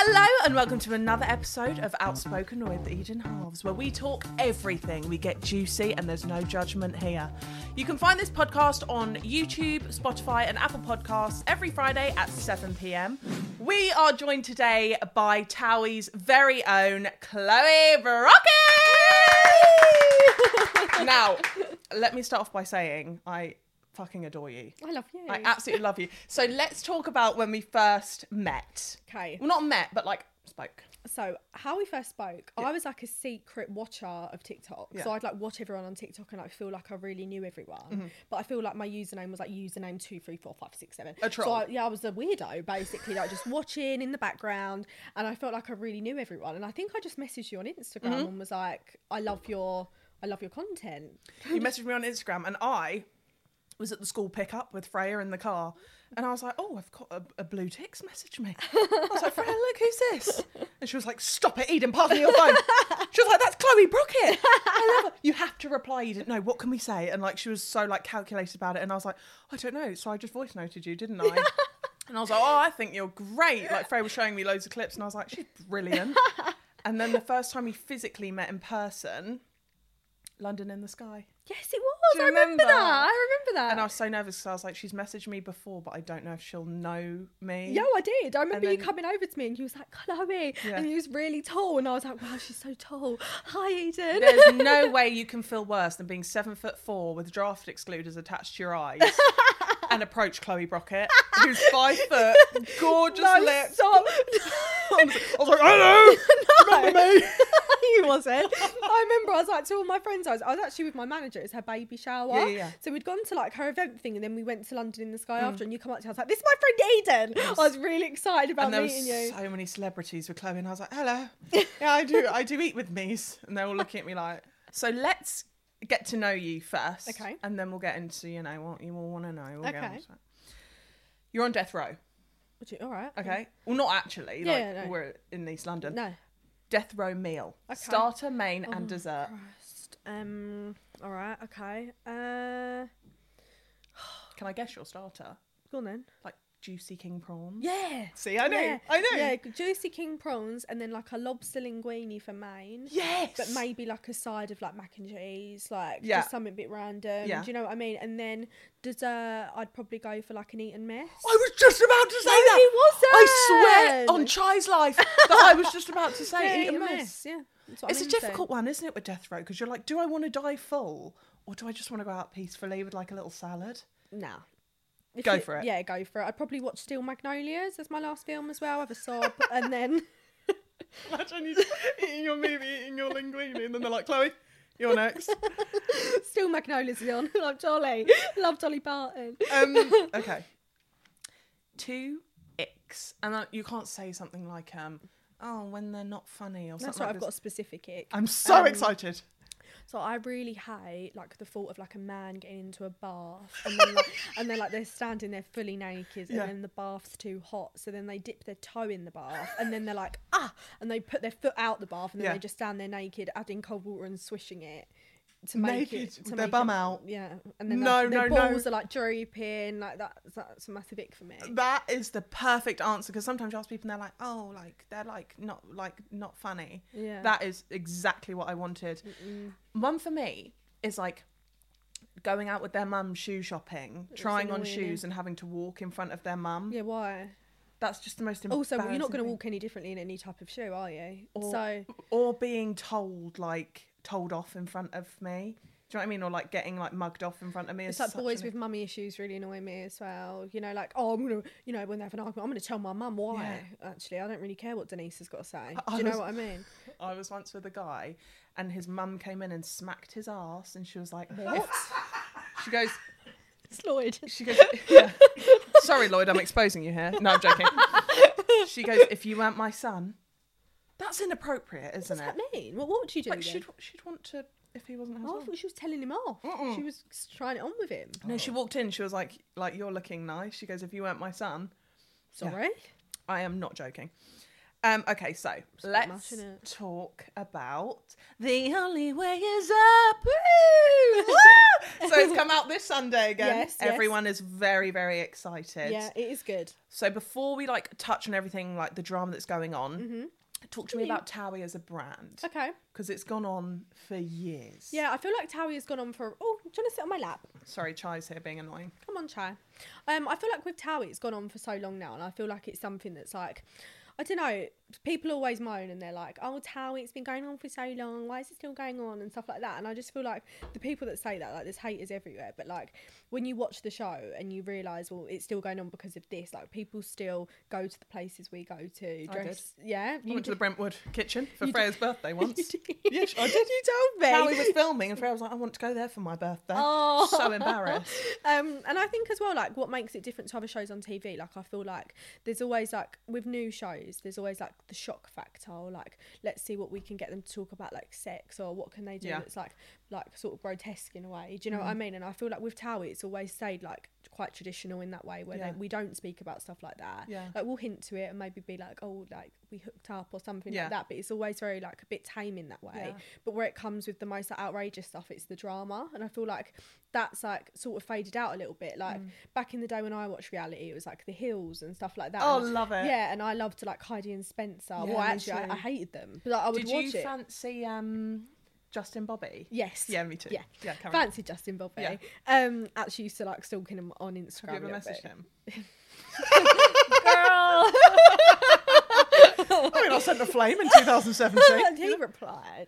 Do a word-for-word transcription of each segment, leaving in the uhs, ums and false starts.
Hello and welcome to another episode of Outspoken with Eden Halves, where we talk everything. We get juicy and there's no judgment here. You can find this podcast on YouTube, Spotify and Apple Podcasts every Friday at seven p.m. We are joined today by Towie's very own Chloe Brockett! Now, let me start off by saying I fucking adore you. I love you. I absolutely love you. So let's talk about when we first met. Okay. Well, not met, but like spoke. So how we first spoke, Yeah. I was like a secret watcher of TikTok. Yeah. So I'd like watch everyone on TikTok and like feel like I really knew everyone. Mm-hmm. But I feel like my username was like username two, three, four, five, six, seven. A troll. So I, yeah, I was a weirdo basically, like just watching in the background, and I felt like I really knew everyone. And I think I just messaged you on Instagram Mm-hmm. and was like, I love your, I love your content. You messaged me on Instagram and I was at the school pickup with Freya in the car and I was like, oh, I've got a, a blue ticks message me. I was like, Freya, look, who's this? And she was like, stop it, Eden, pass me your phone. She was like, that's Chloe Brockett. I love her. You have to reply, Eden. No, what can we say? And like, she was so like calculated about it. And I was like, I don't know. So I just voice noted you, didn't I? And I was like, oh, I think you're great. Like Freya was showing me loads of clips and I was like, she's brilliant. And then the first time we physically met in person, London in the Sky. Yes, it was. Do you I remember, remember? that. I remember that. And I was so nervous because I was like, she's messaged me before, but I don't know if she'll know me. Yo, I did. I remember then- you coming over to me and you was like, Chloe. Yeah. And you was really tall. And I was like, wow, she's so tall. Hi, Eden. There's no way you can feel worse than being seven foot four with draft excluders attached to your eyes and approach Chloe Brockett, who's five foot, gorgeous No, lips. stop. I was like, hello, remember me? You wasn't. I remember I was like to all my friends, I was, I was actually with my manager, it's her baby shower. Yeah, yeah, yeah. So we'd gone to like her event thing and then we went to London in the Sky after, and you come up to her, I was like, this is my friend Eden. I was really excited about And there meeting was you. so many celebrities with Chloe, and I was like, hello. Yeah, I do, I do eat with me's. And they're all looking at me like, so let's get to know you first. Okay. And then we'll get into, you know, what you all want to know. We'll get Okay. into it. You're on death row. Would you, all right. Okay. Well, not actually. Yeah, like, yeah, no. we're in East London. No. Death row meal. Okay. Starter, main, and Oh, dessert. Christ. Um. All right. Okay. Uh. Can I guess your starter? Go on then. Like juicy king prawns. Yeah. See, I know. Yeah. I know. Yeah. Juicy king prawns, and then like a lobster linguine for main. Yes. But maybe like a side of like mac and cheese, like Yeah. just something a bit random. Yeah. Do you know what I mean? And then dessert, I'd probably go for like an Eton mess. I was just about to say No, that. you wasn't. I swear on Chai's life that I was just about to say Yeah, eat a Eton mess. Yeah. That's what It's I'm a into. difficult one, isn't it, with death row? Because you're like, do I want to die full, or do I just want to go out peacefully with like a little salad? Nah. If Go you- for it. Yeah, go for it. I'd probably watch Steel Magnolias as my last film as well. Have a sob, and then Imagine you eating your movie, eating your linguine, and then they're like, Chloe, you're next. Steel Magnolias is on. Love Dolly. Love Dolly Parton. Um, okay. Two icks. And uh, you can't say something like, um, oh, when they're not funny or That's something right. like I've got a this. specific ick. I'm so um, excited. So I really hate like the thought of like a man getting into a bath and then like and then like they're standing there fully naked and Yeah. then the bath's too hot, so then they dip their toe in the bath and then they're like ah and they put their foot out the bath and then Yeah. they just stand there naked, adding cold water and swishing it to make Naked it with to their make bum it, out. Yeah, and then No, their, their no, no. balls are like drooping, like that. That's a massive ick for me. That is the perfect answer, because sometimes you ask people and they're like, oh, like they're like not like not funny. Yeah. That is exactly what I wanted. Mm-mm. One for me is like going out with their mum shoe shopping, trying on annoying, shoes yeah. and having to walk in front of their mum. Yeah, why? That's just the most Also, embarrassing you're not going to thing. walk any differently in any type of shoe, are you? Or, so or being told like told off in front of me. Do you know what I mean? Or like getting like mugged off in front of me. it's is like such boys an- with mummy issues really annoy me as well. You know, like, oh, I'm gonna, you know, when they have an argument, I'm gonna tell my mum why. Actually, I don't really care what Denise has got to say. I Do you know was- what I mean? I was once with a guy and his mum came in and smacked his ass and she was like, What? She goes, It's Lloyd. she goes, yeah. Sorry, Lloyd, I'm exposing you here. No, I'm joking. She goes, if you weren't my son, that's inappropriate, isn't What does it? that mean? Well, what would you do? Like then? she'd she'd want to if he wasn't her Oh, I son. thought she was telling him off. Mm-mm. She was trying it on with him. No, she walked in. She was like, like you're looking nice. She goes, if you weren't my son, Sorry. I am not joking. Um, okay, so bit let's much, innit? talk about The Only Way Is Up. Woo! Woo! So it's come out this Sunday again. Yes, yes. Everyone is very, very excited. Yeah, it is good. So before we like touch on everything, like the drama that's going on, Mm-hmm. talk to me about Towie as a brand. Okay. Because it's gone on for years. Yeah, I feel like Towie has gone on for... Oh, do you want to sit on my lap? Sorry, Chai's here being annoying. Come on, Chai. Um, I feel like with Towie, it's gone on for so long now, and I feel like it's something that's like... I don't know, people always moan and they're like, oh, Towie, it's been going on for so long, why is it still going on and stuff like that. And I just feel like the people that say that, like, there's haters everywhere, but like when you watch the show and you realise, well, it's still going on because of this, like people still go to the places we go to, dress. Yeah, I went to the Brentwood kitchen for You Freya's birthday once. You did. Yes, I did. You told me. Towie was filming and Freya was like, I want to go there for my birthday. Oh. So embarrassed. Um, and I think as well, like what makes it different to other shows on T V, like I feel like there's always like with new shows, there's always like the shock factor, or like let's see what we can get them to talk about, like sex, or what can they do Yeah. that's like like sort of grotesque in a way. Do you know what I mean? And I feel like with Towie, it's always stayed like quite traditional in that way, where Yeah. they, we don't speak about stuff like that. Yeah. Like we'll hint to it and maybe be like, oh, like we hooked up or something Yeah. like that. But it's always very like a bit tame in that way. Yeah. But where it comes with the most like, outrageous stuff, it's the drama, and I feel like that's like sort of faded out a little bit. Like Mm. back in the day when I watched reality, it was like The Hills and stuff like that. Oh, And, love it. yeah, and I loved like Heidi and Spencer. Yeah, well, me actually, I, too. I hated them, but like, I would Did watch you it. fancy um, Justin Bobby? Yes. Yeah, me too. Yeah. Yeah, carry on. Fancy Justin Bobby. Yeah. Um, actually used to like stalking him on Instagram. Have you a ever little messaged bit. him? Girl. I mean, I sent a flame in two thousand seventeen. And he replied.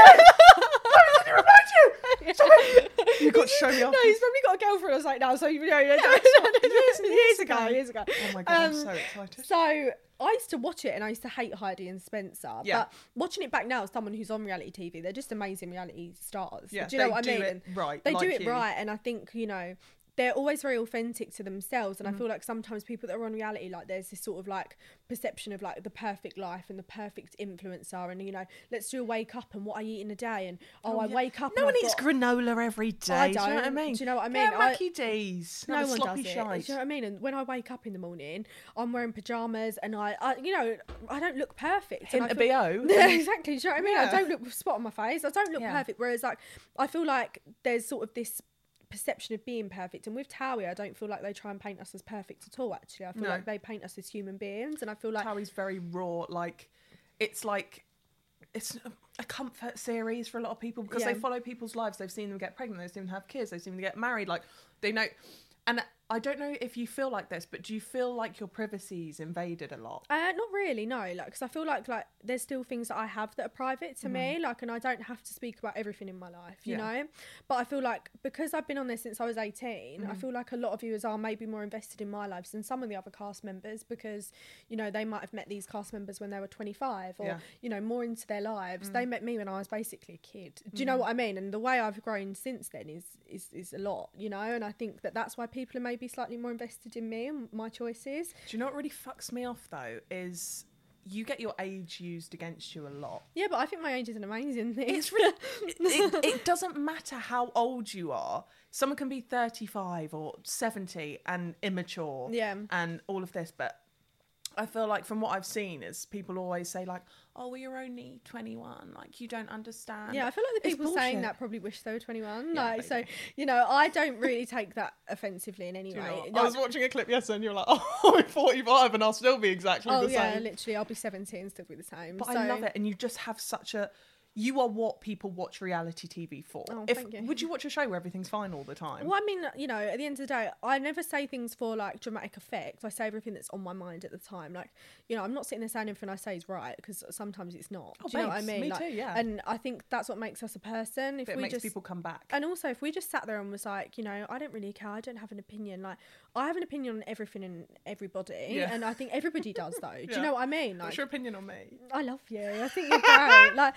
He replied to you. Sorry. You got to show me off. No, he's probably got a girlfriend or something now. So you know, years, years years ago, years ago. Oh my god, I'm Um, so excited. So I used to watch it and I used to hate Heidi and Spencer. Yeah. But watching it back now as someone who's on reality T V, they're just amazing reality stars. Yeah, do you know they what I do mean? it right, They do like it you. right, and I think, you know, they're always very authentic to themselves, and Mm. I feel like sometimes people that are on reality, like there's this sort of like perception of like the perfect life and the perfect influencer, and you know, let's do a wake up and what I eat in a day, and oh, Oh, I yeah. wake up. No and one I've eats got- granola every day. I Do you know what I don't. mean? Do you know what I mean? Get I- Mackie D's. No Have a one sloppy does it. shite. Do you know what I mean? And when I wake up in the morning, I'm wearing pajamas, and I, I you know, I don't look perfect. and Hint I of feel- B O. Yeah, exactly. Do you know what I mean? Yeah. I don't look with a spot on my face. I don't look Yeah. perfect. Whereas, like, I feel like there's sort of this perception of being perfect, and with Towie, I don't feel like they try and paint us as perfect at all. Actually, I feel No. like they paint us as human beings, and I feel like Towie's very raw. Like, it's like it's a comfort series for a lot of people because Yeah. they follow people's lives. They've seen them get pregnant. They've seen them have kids. They've seen them get married. Like, they know. And I don't know if you feel like this, but do you feel like your privacy's invaded a lot? Uh, not really, no. Like, because I feel like like there's still things that I have that are private to me, like, and I don't have to speak about everything in my life, you Mm-hmm. Yeah. know. But I feel like because I've been on there since I was eighteen, Mm-hmm. I feel like a lot of viewers are maybe more invested in my lives than some of the other cast members, because you know they might have met these cast members when they were twenty-five, or Yeah. Mm. you know more into their lives. They met me when I was basically a kid. Do you know what I mean? And the way I've grown since then is is is a lot, you know. And I think that that's why people are maybe slightly more invested in me and my choices. Do you know what really fucks me off though? Is you get your age used against you a lot. Yeah, but I think my age is an amazing thing. It's really, it, it doesn't matter how old you are. Someone can be thirty-five or seventy and immature Yeah. and all of this, but I feel like from what I've seen is people always say like, oh, well, you're only twenty-one, like you don't understand. Yeah, I feel like the It's people saying bullshit. that probably wish they were twenty-one. Yeah, like, so, maybe. you know, I don't really take that offensively in any Do you way. know what? Like- I was watching a clip yesterday and you're like, oh, I'm forty-five and I'll still be exactly oh, the yeah, same. literally, I'll be seventy and still be the same. But so, I love it, and you just have such a. You are what people watch reality T V for. Oh, if thank you. Would you watch a show where everything's fine all the time? Well, I mean, you know, at the end of the day, I never say things for like dramatic effect. I say everything that's on my mind at the time. Like, you know, I'm not sitting there saying everything I say is right, because sometimes it's not. Oh, Do you know what I babes, mean? me Like, too, yeah. And I think that's what makes us a person. If But it we makes just people come back. And also, if we just sat there and was like, you know, I don't really care, I don't have an opinion. Like, I have an opinion on everything and everybody, Yeah. and I think everybody does, though. Do Yeah. you know what I mean? What's Like, your opinion on me? I love you. I think you're great. Like, I think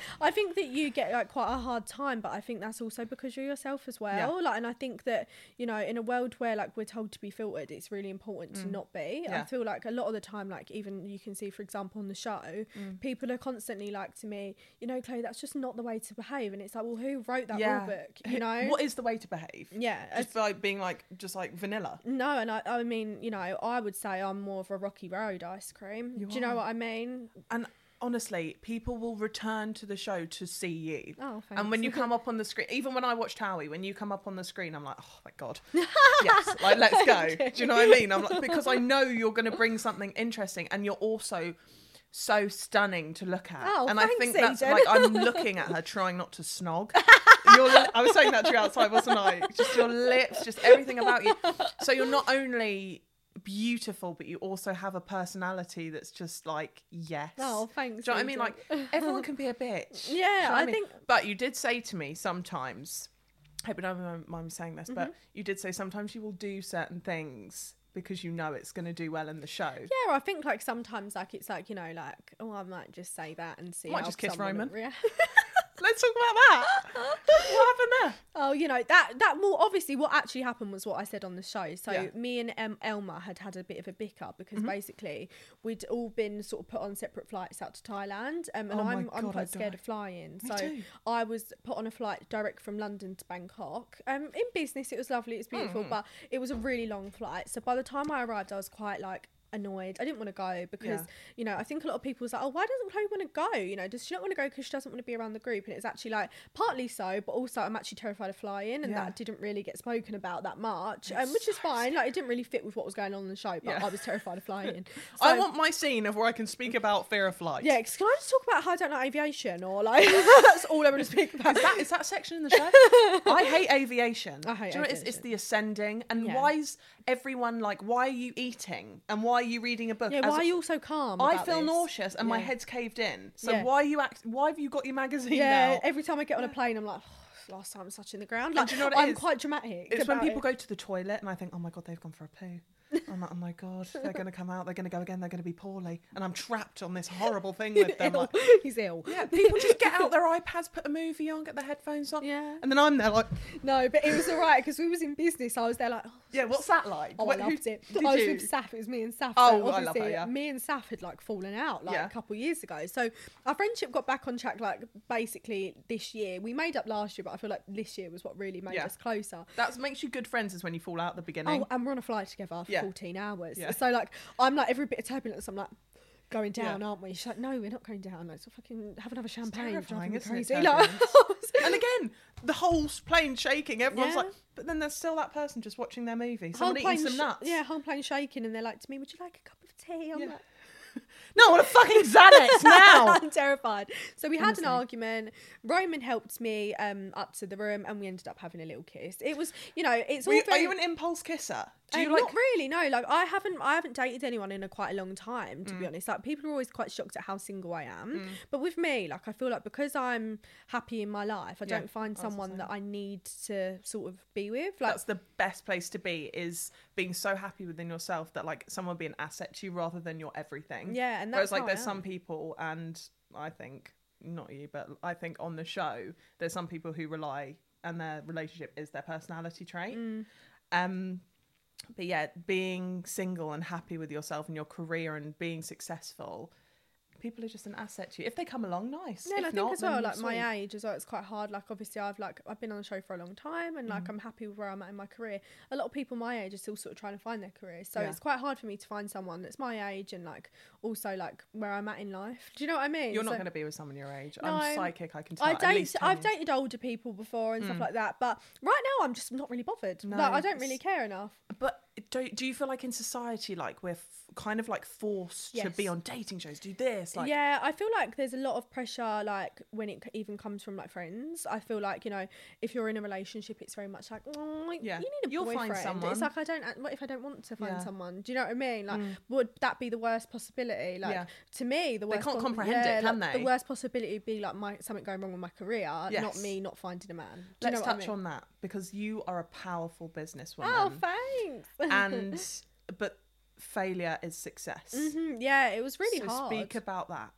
think that you get like quite a hard time, but I think that's also because you're yourself as well. Yeah. Like, and I think that, you know, in a world where like we're told to be filtered, it's really important Mm. to not be. Yeah. I feel like a lot of the time, like even you can see, for example, on the show, Mm. people are constantly like to me, you know, Chloe, that's just not the way to behave. And it's like, well, who wrote that Yeah. rule book? You know? What is the way to behave? Yeah. Just by being like, just like vanilla. No, and I, I mean, you know, I would say I'm more of a Rocky Road ice cream. You Do you know are. what I mean? And honestly, people will return to the show to see you. Oh, thanks. And when you come up on the screen, even when I watch Towie, when you come up on the screen, I'm like, oh my God, yes, like, let's go. Do you know what I mean? I'm like, because I know you're going to bring something interesting, and you're also so stunning to look at. Oh, and thanks, I think that's Eden. like, I'm looking at her trying not to snog. Your li- I was saying that to you outside, wasn't I? Just your lips, just everything about you. So you're not only beautiful, but you also have a personality that's just like, yes. Oh, thanks. Do you know what I mean? Eden. Like, everyone can be a bitch. Do you Yeah, know what I mean? think. But you did say to me sometimes, I hope you don't mind me saying this, Mm-hmm. but you did say sometimes you will do certain things because you know it's going to do well in the show. Yeah, I think like sometimes like it's like, you know, like, oh, I might just say that and see. Might how just kiss someone Roman. rea- Let's talk about that. What happened there? Oh, you know, that that more obviously what actually happened was what I said on the show. So Yeah. me and um, Elma had had a bit of a bicker because Mhm. basically we'd all been sort of put on separate flights out to Thailand, um, and Oh my I'm I'm God, quite I'd scared die. of flying. Me so too. I was put on a flight direct from London to Bangkok. Um, in business, it was lovely, it was beautiful, Mhm. but it was a really long flight. So by the time I arrived, I was quite like annoyed. I didn't want to go because Yeah. you know, I think a lot of people was like, oh, why doesn't Chloe want to go? You know, does she not want to go because she doesn't want to be around the group? And it's actually like partly so, but also I'm actually terrified of flying, and Yeah. that didn't really get spoken about that much, um, It's which is so fine. Like it didn't really fit with what was going on in the show, but Yeah. I was terrified of flying. I So- want my scene of where I can speak about fear of flight. Yeah, 'cause can I just talk about how I don't like aviation, or like that's all I want to speak about? Is that is that section in the show? I hate aviation. I hate Do you know what, it's, it's aviation. the ascending, and Yeah. why is everyone like? Why are you eating, and why are you reading a book? Yeah, As why a- are you all so calm? I about feel this? nauseous and my Yeah. head's caved in. So Yeah. why are you act? Why have you got your magazine Yeah, now? every time I get on a plane, I'm like, oh, last time I was touching the ground. And Like, do you know what it I'm is? quite dramatic. It's when about people it. go to the toilet and I think, oh my God, they've gone for a poo. I'm like, oh my God, they're going to come out, they're going to go again, they're going to be poorly. And I'm trapped on this horrible thing with them. Ill. Like, He's ill. yeah, people just get out their iPads, put a movie on, get their headphones on. Yeah. And then I'm there like, No, but it was all right because we was in business. I was there like, oh, yeah, what's that like? oh What- I who- loved it. did I was you? with Saf. It was me and Saf. Oh, so I love obviously, her, yeah. Me and Saf had like fallen out like Yeah. a couple of years ago. So our friendship got back on track like basically this year. We made up last year, but I feel like this year was what really made Yeah. us closer. That makes you good friends is when you fall out at the beginning. Oh, and we're on a flight together for Yeah. fourteen hours. Yeah. So like, I'm like every bit of turbulence. I'm like. Going down, Yeah. aren't we? She's like, no, we're not going down. Like, so fucking have another champagne. terrifying, driving me isn't it, crazy. Like, turbulence? And again, the whole plane shaking. Everyone's Yeah. like, but then there's still that person just watching their movie. whole Someone eating plane some sh- nuts. Yeah, whole plane shaking, and they're like to me, "Would you like a cup of tea?" I'm Yeah. like, No, I want a fucking Xanax now. I'm terrified. So we had Honestly. an argument. Roman helped me um, up to the room, and we ended up having a little kiss. It was, you know, it's Were all you- very. are you an impulse kisser? Do Um, you like? Not really, no. Like I haven't, I haven't dated anyone in a quite a long time, to be Mm. honest. Like people are always quite shocked at how single I am. Mm. But with me, like I feel like because I'm happy in my life, I Yeah, don't find I was the someone same. that I need to sort of be with. Like That's the best place to be, is being so happy within yourself that like someone be an asset to you rather than your everything. yeah, and Whereas that's like how there's I some am. people, and I think not you, but I think on the show there's some people who rely, and their relationship is their personality trait. Mm. Um, but yeah, being single and happy with yourself and your career and being successful, people are just an asset to you. If they come along, nice. Yeah, and if I think not, as well, then like sweet. my age as well, it's quite hard. Like obviously, I've like I've been on the show for a long time, and like Mm. I'm happy with where I'm at in my career. A lot of people my age are still sort of trying to find their career, so Yeah. it's quite hard for me to find someone that's my age and like also like where I'm at in life. Do you know what I mean? You're not So- going to be with someone your age. No, I'm psychic. I can tell. I at date. least ten I've years. dated older people before and stuff Mm. like that, but right now I'm just not really bothered. No, like I don't really it's- care enough. But do, do you feel like in society, like we're f- kind of like forced to Yes. be on dating shows, do this, like yeah, I feel like there's a lot of pressure, like when it c- even comes from like friends. I feel like, you know, if you're in a relationship, it's very much like, oh, Yeah. you need a You'll find boyfriend. someone. It's like I don't. What if I don't want to find Yeah. someone? Do you know what I mean? Like, Mm. would that be the worst possibility? Like Yeah. to me, the They worst. can't pos- comprehend it, yeah, can like, they? The worst possibility would be like my something going wrong with my career, not Yes. me not finding a man. Do you let's know what I touch mean? on that, because you are a powerful businesswoman. Oh, thanks. and but failure is success. hmm yeah, it was really so hard. speak about that.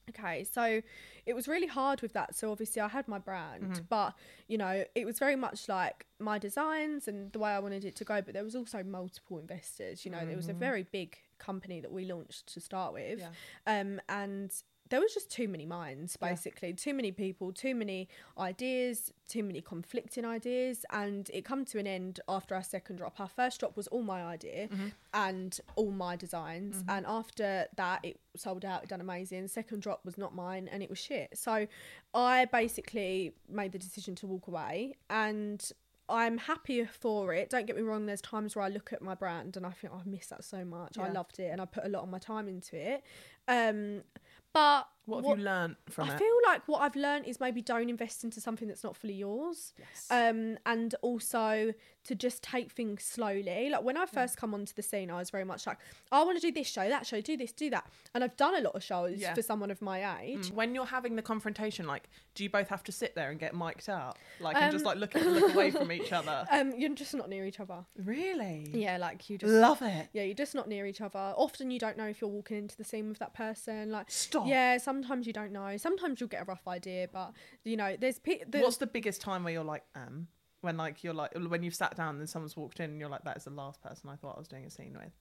Okay, so it was really hard with that. So obviously I had my brand, Mm-hmm. but you know, it was very much like my designs and the way I wanted it to go. But there was also multiple investors. You know, there was a very big company that we launched to start with, Yeah. um, and there was just too many minds, Yeah. basically, too many people, too many ideas, too many conflicting ideas, and it come to an end after our second drop. Our first drop was all my idea Mm-hmm. and all my designs, and after that it sold out, it done amazing. Second drop was not mine and it was shit. So I basically made the decision to walk away, and I'm happier for it. Don't get me wrong, there's times where I look at my brand and I think, oh, I miss that so much. I Yeah. loved it and I put a lot of my time into it. Um, but What have you learnt from I it? feel like what I've learned is maybe don't invest into something that's not fully yours. Yes. Um, and also to just take things slowly. Like when I first come onto the scene, I was very much like, I want to do this show, that show, do this, do that. And I've done a lot of shows Yeah. for someone of my age. When you're having the confrontation, like, do you both have to sit there and get mic'd up, like, and just Um, like look look away from each other? Um, you're just not near each other. Really? Yeah, like you just Love it. Yeah, you're just not near each other. Often you don't know if you're walking into the scene with that person. Like, Stop. yeah, sometimes you don't know. Sometimes you'll get a rough idea, but you know, there's pe- the, What's the biggest time where you're like, um, when like you're like when you've sat down and someone's walked in and you're like, that is the last person I thought I was doing a scene with.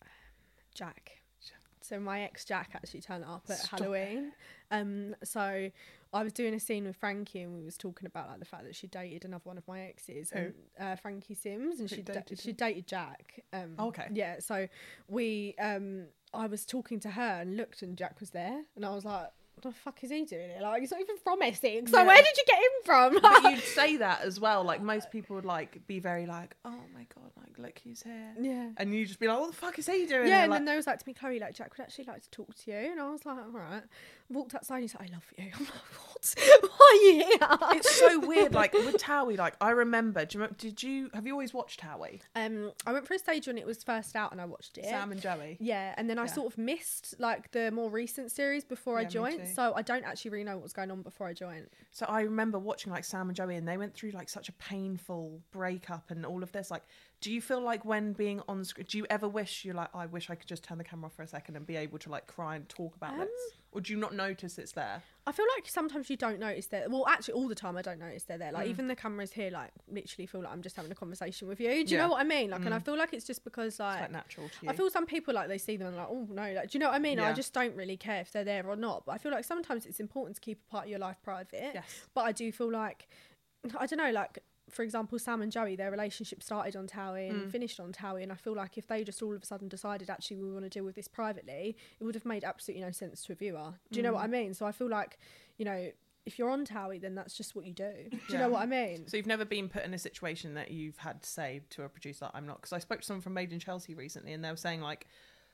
Jack. So my ex Jack actually turned up at Stop Halloween. Um, so I was doing a scene with Frankie, and we was talking about like the fact that she dated another one of my exes, Who? and uh, Frankie Sims, and Who she da- dated she him? dated Jack. Um, Oh, okay. Yeah. So we, um, I was talking to her and looked, and Jack was there, and I was like, what the fuck is he doing here? Like, he's not even from Essex. So Yeah. where did you get him from? But you'd say that as well. Like most people would like be very like, oh my god, like look who's here, Yeah. and you just be like, what the fuck is he doing? Yeah, here? and like, then there was like to me, Chloe, like Jack would actually like to talk to you, and I was like, all right. Walked outside, and he's like, I love you. I'm like, what? Why are you here? it's so weird. Like with Towie, like I remember. Do you remember, did you have you always watched Towie? Um, I went for a stage when it was first out, and I watched it. Sam and Joey. Yeah, and then I Yeah. sort of missed like the more recent series before I Yeah, me joined, too. so I don't actually really know what was going on before I joined. So I remember watching like Sam and Joey, and they went through like such a painful breakup and all of this. Like, do you feel like when being on screen, do you ever wish you're like, I wish I could just turn the camera off for a second and be able to like cry and talk about Um, this, or do you not notice it's there? I feel like sometimes you don't notice that. Well, actually, all the time I don't notice they're there. Like Mm. even the cameras here, like literally feel like I'm just having a conversation with you. Do you Yeah. know what I mean? Like, and I Mm. feel like it's just because like. It's like natural to you. I feel some people like they see them and like, oh no, like, do you know what I mean? I Yeah. just don't really care if they're there or not. But I feel like sometimes it's important to keep a part of your life private. yes. But I do feel like, I don't know, like for example, Sam and Joey, their relationship started on Towie and Mm. finished on Towie, and I feel like if they just all of a sudden decided actually we want to deal with this privately, it would have made absolutely no sense to a viewer. Do you know what I mean? So I feel like, you know, if you're on Towie, then that's just what you do. Do you Yeah. know what I mean? So you've never been put in a situation that you've had to say to a producer, I'm not, because I spoke to someone from Made in Chelsea recently, and they were saying like,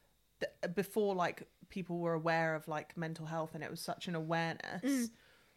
th- before like people were aware of like mental health and it was such an awareness, Mm.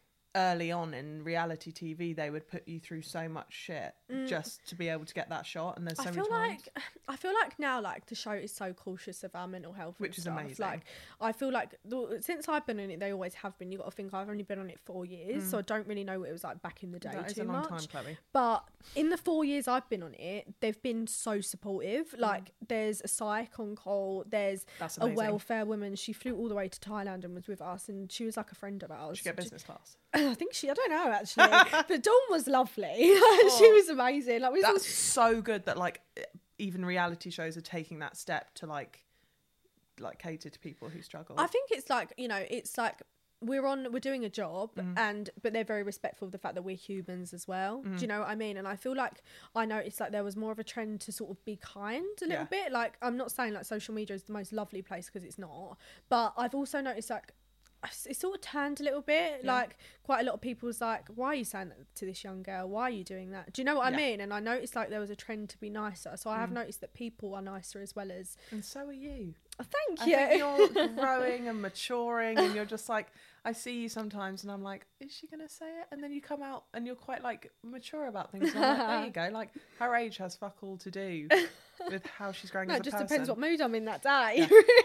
early on in reality T V they would put you through so much shit Mm. just to be able to get that shot, and there's so I many feel times. like I feel like now like the show is so cautious of our mental health, and Which is stuff. amazing. Like I feel like the, since I've been on it, they always have been. You got to think I've only been on it four years, so I don't really know what it was like back in the day Mm. That is too a long much. time, Chloe. But in the four years I've been on it, they've been so Mm. supportive. Like there's a psych on call, there's That's a amazing. welfare woman. She flew all the way to Thailand and was with us, and she was like a friend of ours. Did you get business class? I think she. I don't know actually, but Dawn was lovely. She was amazing. Like we was all That's so good that like even reality shows are taking that step to like like cater to people who struggle. I think it's like, you know, it's like we're on we're doing a job Mm. and but they're very respectful of the fact that we're humans as well. Mm. Do you know what I mean? And I feel like I noticed like there was more of a trend to sort of be kind a little Yeah. bit. Like I'm not saying like social media is the most lovely place because it's not, but I've also noticed like it sort of turned a little bit. Yeah. Like quite a lot of people was like, why are you saying that to this young girl? Why are you doing that? Do you know what I Yeah. mean? And I noticed like there was a trend to be nicer. So I have Mm. noticed that people are nicer as well as and so are you. oh, thank I you. think you're growing and maturing, and you're just like, I see you sometimes and I'm like, is she gonna say it? And then you come out and you're quite like mature about things, and I'm like, there you go, like her age has fuck all to do with how she's growing No, as it a just person. depends what mood I'm in that day.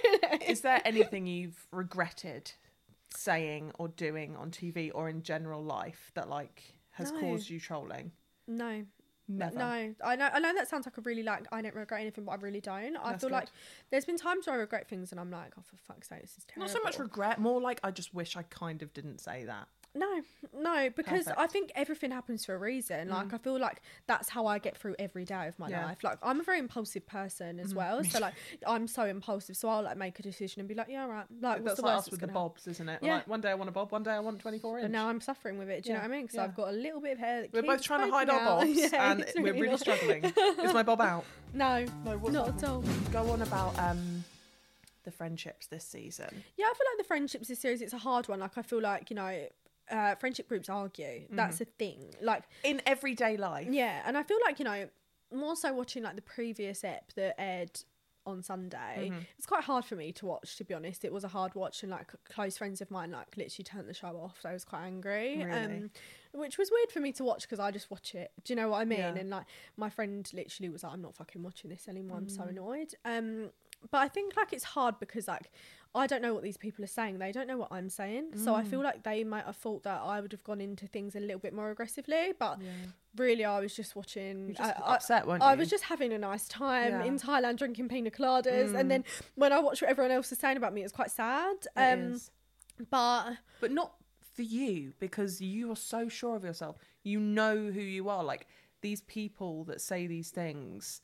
Is there anything you've regretted saying or doing on T V or in general life that like has No. caused you trolling? No, Never. No, I know. I know that sounds like a really like I don't regret anything, but I really don't. I That's feel good. like there's been times where I regret things, and I'm like, oh for fuck's sake, this is terrible. Not so much regret, more like I just wish I kind of didn't say that. No, no, because Perfect. I think everything happens for a reason. Like, Mm. I feel like that's how I get through every day of my Yeah. life. Like, I'm a very impulsive person as Mhm. well. Me So, like, I'm so impulsive. So, I'll, like, make a decision and be like, yeah, all right. Like, what's That's the like worst us that's with the gonna happen? bobs, isn't it? Yeah. Like, one day I want a bob, one day I want twenty-four inch. And now I'm suffering with it. Do you Yeah, know what I mean? Because yeah. I've got a little bit of hair that We're both keeps trying to hide poking our out. bobs, Yeah, and it's we're really not- struggling. Is my bob out? No, No, what's not up? at all. Go on about um the friendships this season. Yeah, I feel like the friendships this series, it's a hard one. Like, I feel like, you know, uh, friendship groups argue. That's a thing. Like, In everyday life. yeah, and I feel like, you know, more so watching like the previous ep that aired on Sunday, Mhm. it's quite hard for me to watch, to be honest. It was a hard watch, and like close friends of mine like literally turned the show off, so I was quite angry. Really? Um, which was weird for me to watch because I just watch it. Do you know what I mean? Yeah. And like my friend literally was like, I'm not fucking watching this anymore. I'm so Mm. annoyed. Um, but I think like it's hard because like I don't know what these people are saying. They don't know what I'm saying. So I Mm. feel like they might have thought that I would have gone into things a little bit more aggressively, but Yeah. really I was just watching. You're just I, I- upset, weren't I you? was just having a nice time Yeah. in Thailand drinking pina coladas, Mm. and then when I watched what everyone else was saying about me, it was quite sad. It Um, is. but But not for you, because you are so sure of yourself. You know who you are. Like, these people that say these things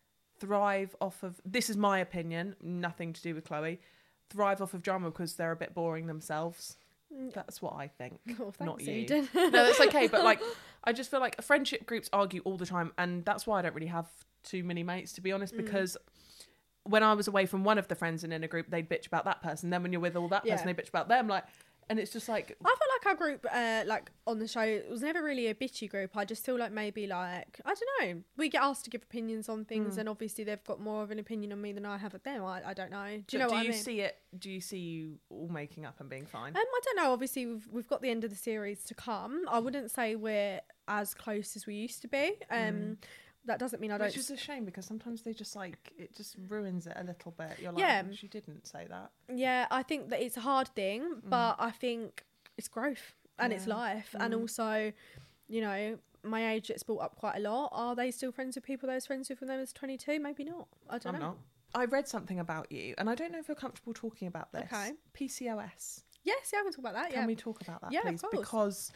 thrive off of, this is my opinion, nothing to do with Chloe, thrive off of drama because they're a bit boring themselves. That's what I think. oh, thanks, Not you. Eden. No, that's okay. But like, I just feel like friendship groups argue all the time, and that's why I don't really have too many mates, to be honest. Mm. Because when I was away from one of the friends and in a group, they'd bitch about that person. Then when you're with all that person, Yeah. they bitch about them. Like, and it's just like, I feel like our group, uh, like on the show, it was never really a bitchy group. I just feel like maybe like I don't know. We get asked to give opinions on things, Mm. and obviously they've got more of an opinion on me than I have of them. I, I don't know. Do you but know do what you I mean? see it? Do you see you all making up and being fine? Um, I don't know. Obviously, we've we've got the end of the series to come. I wouldn't say we're as close as we used to be. Um, Mm. that doesn't mean I don't. Which is a shame, because sometimes they just like, it just ruins it a little bit. You're like, Yeah. "Oh, she didn't say that. Yeah, I think that it's a hard thing, but I think it's growth and it's Yeah. life, and Mm. also, you know, my age gets brought up quite a lot. Are they still friends with people they was friends with when they was twenty-two? Maybe not. I don't I'm know. not. I read something about you, and I don't know if you're comfortable talking about this. Okay. P C O S. Yes, yeah, I can talk about that. Can yeah. we talk about that, Yeah, of please? course. Because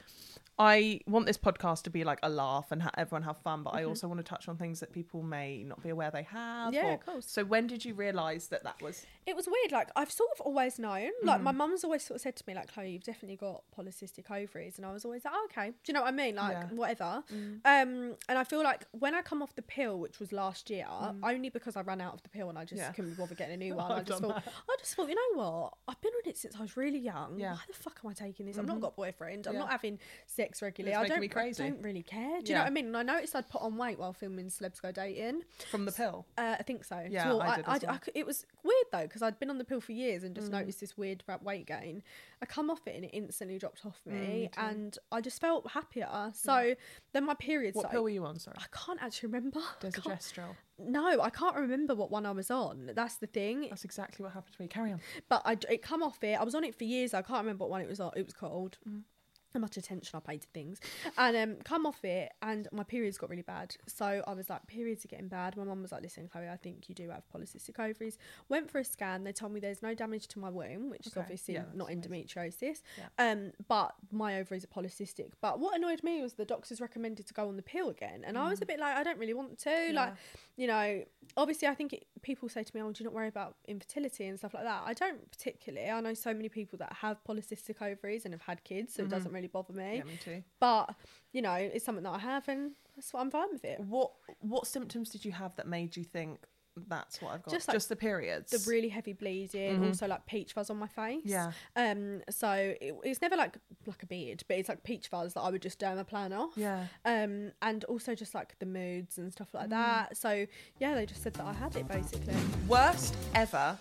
I want this podcast to be like a laugh and ha- everyone have fun, but I Mhm. also want to touch on things that people may not be aware they have. Yeah, or- of course. So when did you realise that that was... It was weird. Like, I've sort of always known. Like, my Mhm. mum's always sort of said to me, like, Chloe, you've definitely got polycystic ovaries. And I was always like, oh, okay. Do you know what I mean? Like, Yeah. whatever. Mm. Um, and I feel like when I come off the pill, which was last year, Mm. only because I ran out of the pill and I just Yeah. couldn't be bothered getting a new one. I I've just done thought, that. I just thought, you know what? I've been on it since I was really young. Yeah. Why the fuck am I taking this? I've not Mhm. got a boyfriend. I'm Yeah. not having sex regularly. It's I making don't, me crazy. I don't really care. Do you Yeah. know what I mean? And I noticed I'd put on weight while filming Celebs Go Dating. From the pill? Uh, I think so. Yeah, So I did as well. c- it was weird though because I'd been on the pill for years and just Mm. noticed this weird ra- weight gain. I come off it and it instantly dropped off Mm, me, me too. and I just felt happier. So then my period What started. pill were you on, sorry? I can't actually remember. I can't- Desogestrel. No, I can't remember what one I was on. That's the thing. That's exactly what happened to me. Carry on. But I it come off it. I was on it for years. I can't remember what one it was. on- It was called. Mm. How much attention I paid to things, and um, come off it, and my periods got really bad. So I was like, periods are getting bad. My mum was like, listen, Chloe, I think you do have polycystic ovaries. Went for a scan. They told me there's no damage to my womb, which is Okay. obviously Yeah, that's not amazing. endometriosis. Yeah. Um, but my ovaries are polycystic. But what annoyed me was the doctors recommended to go on the pill again, and I was a bit like, I don't really want to. Like, you know, obviously I think it, people say to me, oh, do you not worry about infertility and stuff like that? I don't particularly. I know so many people that have polycystic ovaries and have had kids, so Mhm. it doesn't really bother me. Yeah, me too. But, you know, it's something that I have, and that's what I'm fine with it. What What symptoms did you have that made you think that's what I've got? Just, like, the periods? The really heavy bleeding, Mhm. also like peach fuzz on my face. Yeah. Um. So it, it's never like like a beard, but it's like peach fuzz that I would just dermaplan off. Yeah. Um. And also just like the moods and stuff like Mm. that. So yeah, they just said that I had it basically. Worst ever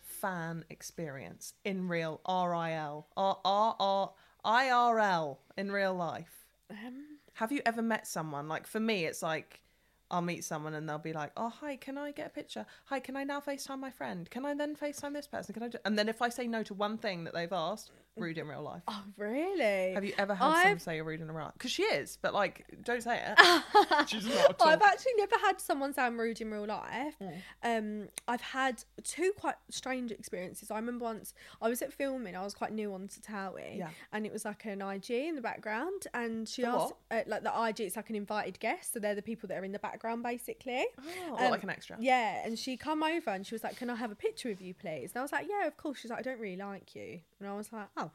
fan experience in real R I L R R R I R L in real life. Um. Have you ever met someone, like for me it's like I'll meet someone and they'll be like, oh hi, can I get a picture? Hi, can I now FaceTime my friend? Can I then FaceTime this person? Can I do-? And then if I say no to one thing that they've asked, rude in real life? Oh, really? Have you ever had I've- someone say you're rude in real life? Because she is, but like, don't say it. She's not at all. I've actually never had someone say I'm rude in real life. Mm. Um, I've had two quite strange experiences. I remember once I was at filming. I was quite new onto Towie, Yeah. and it was like an I G in the background, and she The asked, uh, like the I G, it's like an invited guest, so they're the people that are in the background basically. Oh, Um, like an extra. Yeah, and she come over and she was like, "Can I have a picture with you, please?" And I was like, "Yeah, of course." She's like, "I don't really like you," and I was like, "Oh."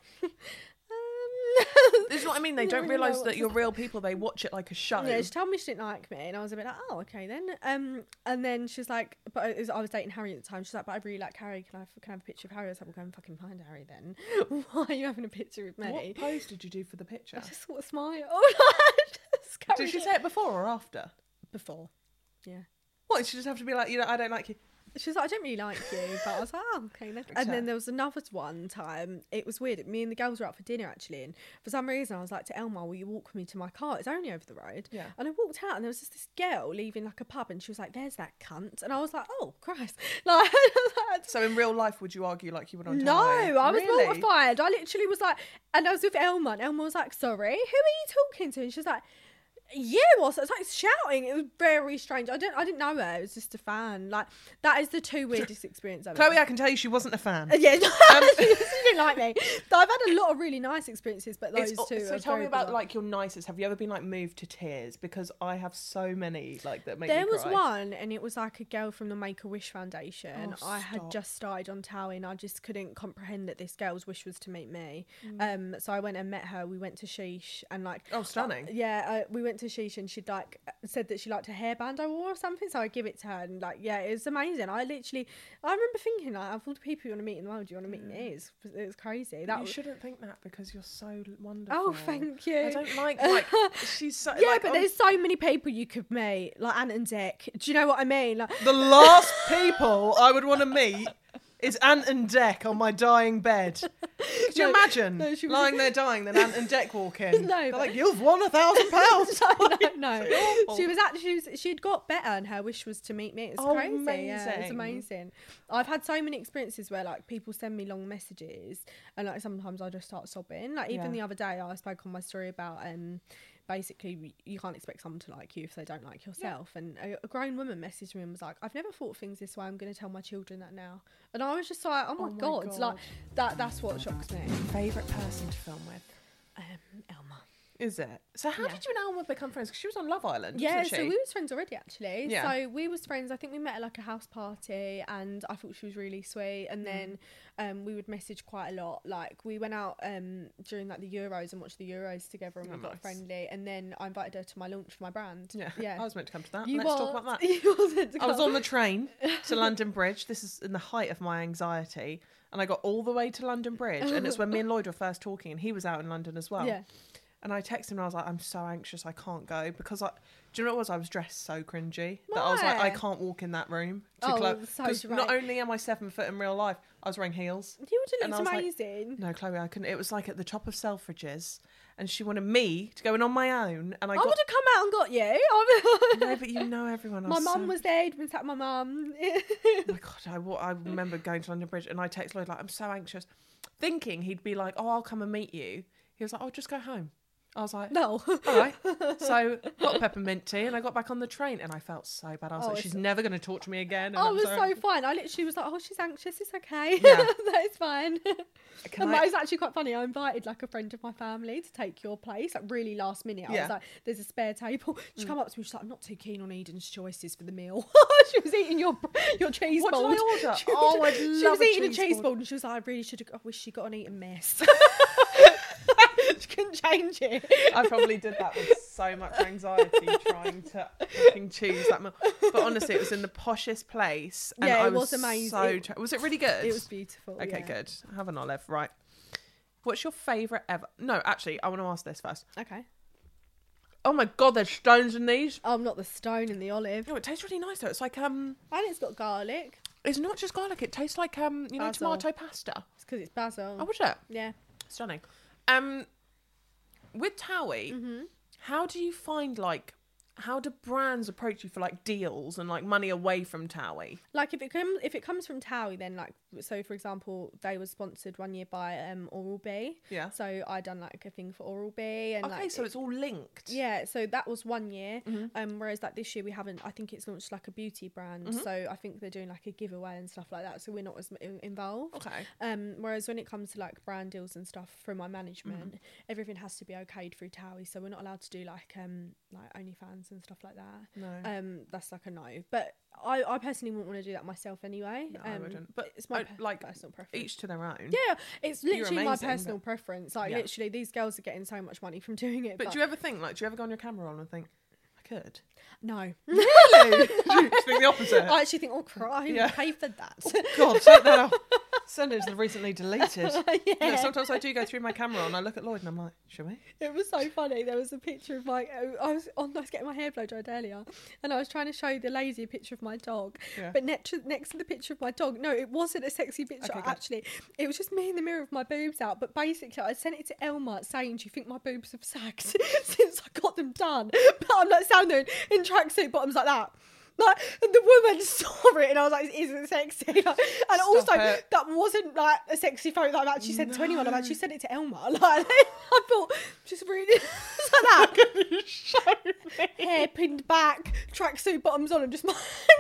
um, This is what I mean. They I don't really know realise what that to you're say. real people. They watch it like a show. Yeah, she told me she didn't like me, and I was a bit like, "Oh, okay then." Um, and then she's like, "But I was, I was dating Harry at the time." She's like, "But I really like Harry. Can I have, can I have a picture of Harry?" I was like, "Well, go and fucking find Harry then. Why are you having a picture with me?" What pose did you do for the picture? I just sort of smiled. I just Did carried she it. say it before or after? Before? Yeah. What? She just have to be like, you know, I don't like you. She was like, "I don't really like you," but I was like, "Oh, okay." No. And then there was another one time. It was weird. Me and the girls were out for dinner actually, and for some reason I was like to Elma, "Will you walk with me to my car? It's only over the road." Yeah. And I walked out, and there was just this girl leaving like a pub, and she was like, "There's that cunt," and I was like, "Oh Christ!" Like, I was like, So in real life, would you argue like you would on no, Towie? I was Really? mortified. I literally was like, and I was with Elma, and Elma was like, "Sorry, who are you talking to?" And she was like, "You," I was like shouting. It was very strange. I didn't, I didn't know her. It was just a fan. Like that is the two weirdest experiences I've Chloe, ever. I can tell you she wasn't a fan. Uh, Yeah, Um, she didn't like me. So I've had a lot of really nice experiences, but those It's- two. so are tell me very about bizarre. like your nicest. Have you ever been like moved to tears? Because I have so many like that make There me was cry. one, and it was like a girl from the Make a Wish Foundation. Oh, I had stop. just started on Towie, and I just couldn't comprehend that this girl's wish was to meet me. Mm. Um, so I went and met her. We went to Sheesh, and like, Oh, stunning. uh, yeah, uh, we went to Sheesh, and she'd like said that she liked a hairband I wore or something. So I give it to her, and like, yeah, it was amazing. I literally, I remember thinking like, of all the people you want to meet in the world, you want to meet me. It's, it was crazy. That you was, shouldn't think that because you're so wonderful. oh, thank you. I don't like like she's so Yeah, like, but oh, there's so many people you could meet, like Ant and Dec. Do you know what I mean? Like, the last people I would want to meet is Ant and Dec on my dying bed. Could you No, imagine no, she was- lying there dying, then Ant and Dec walk in? No, They're but- like, you've won a thousand pounds. no, no, awful. she was actually she was, she'd got better, and her wish was to meet me. It's Oh, crazy. Yeah, it's amazing. amazing. I've had so many experiences where like people send me long messages, and like sometimes I just start sobbing. Like even Yeah. the other day, I spoke on my story about um. Basically, you can't expect someone to like you if they don't like yourself. And a, a grown woman messaged me and was like, "I've never thought things this way. I'm going to tell my children that now." And I was just like, "Oh my, Oh my god. God. Like that. That's what shocks me." Favourite person to film with? Um, Elma. Is it? So how Yeah. did you and Alma become friends? Because she was on Love Island, Yeah, wasn't so she? we was friends already actually. Yeah. So we was friends. I think we met at like a house party, and I thought she was really sweet. And then um, we would message quite a lot. Like we went out um, during like the Euros and watched the Euros together, and Oh, we got nice. friendly. And then I invited her to my launch for my brand. Yeah. yeah. I was meant to come to that. You Let's was, talk about that. You wasn't to I was come. on the train to London Bridge. This is in the height of my anxiety. And I got all the way to London Bridge. And it's when me and Lloyd were first talking. And he was out in London as well. Yeah. And I texted him and I was like, I'm so anxious. I can't go. Because I... Do you know what it was? I was dressed so cringy. That I was like, I Why? can't walk in that room. Oh, Chloe. so Because right. not only am I seven foot in real life, I was wearing heels. You would And have I looked was like, amazing. No, Chloe, I couldn't. It was like at the top of Selfridges. And she wanted me to go in on my own. And I I, got... would have come out and got you. I No, but you know everyone. I my was mum so... was there. You'd been sat with my mum. Oh my god, I, wa- I remember going to London Bridge and I texted Lloyd like, I'm so anxious, thinking he'd be like, oh, I'll come and meet you. He was like, oh, just go home. I was like, No. all right. So got a peppermint tea and I got back on the train and I felt so bad. I was Oh, like, it's- she's never going to talk to me again. And Oh, I'm it was so so fine. I literally was like, "Oh, she's anxious. It's okay. Yeah. That is fine." Can And I- that was actually quite funny. I invited like a friend of my family to take your place, like really last minute. I Yeah. was like, "There's a spare table." She Mm. come up to me. She's like, "I'm not too keen on Eden's choices for the meal." She was eating your your cheese What did board. I order? She Oh, was, I'd she love was a eating a cheese cheese board. board, and she was like, "I really should have. I wish she got an Eden mess." She couldn't change it. I probably did that with so much anxiety trying to fucking choose that meal. But honestly, it was in the poshest place. And Yeah, I it was, was amazing. So It- tra- was it really good? It was beautiful. Okay, yeah. good. Have an olive, right? What's your favourite ever? No, actually, I want to ask this first. Okay. Oh my god, there's stones in these. Oh, not the stone and the olive. No, it tastes really nice though. It's like um, And it's got garlic. it's not just garlic. It tastes like um, you know, Basil. tomato pasta. It's because it's basil. Oh, was it? Yeah. Stunning. Um, with Towie, Mm-hmm. how do you find like, how do brands approach you for like deals and like money away from Towie? Like if it comes if it comes from Towie, then like so for example, they were sponsored one year by um Oral-B. Yeah. So I done like a thing for Oral-B, and Okay, like, so it's all linked. yeah, so that was one year. Mm-hmm. Um, whereas like this year we haven't. I think it's launched like a beauty brand, Mm-hmm. so I think they're doing like a giveaway and stuff like that. So we're not as m- involved. Okay. Um, whereas when it comes to like brand deals and stuff through my management, Mm-hmm. everything has to be okayed through Towie. So we're not allowed to do like um like OnlyFans and stuff like that. No. Um, that's like a no. But I, I personally wouldn't want to do that myself anyway. No, um, I wouldn't. But it's my I- pe- like, personal preference. Each to their own. Yeah, it's You're literally my amazing, personal but- preference. Like Yeah. literally, these girls are getting so much money from doing it. But, But, do you ever think, like, do you ever go on your camera roll and think, I could? no, Really? do you think the opposite? I actually think, oh, cry, Yeah. pay for that. God, take that off. Send it to the recently deleted. yeah. No, sometimes I do go through my camera and I look at Lloyd and I'm like, should we? It was so funny. There was a picture of my. I was on. I was getting my hair blow dried earlier, and I was trying to show the lazy a picture of my dog. Yeah. But next to, next to the picture of my dog, no, it wasn't a sexy picture. Okay, good. Actually, it was just me in the mirror with my boobs out. But basically, I sent it to Elma saying, "Do you think my boobs have sagged since I got them done?" But I'm like standing in tracksuit bottoms like that. Like, and the woman saw it and I was like, this isn't sexy. Like, and Stop also, it. that wasn't like a sexy photo that I've actually sent to anyone. I've No. actually sent it to Elma. Like, I thought, just really, it's like that. Can you show me? Hair pinned back, tracksuit bottoms on, and just my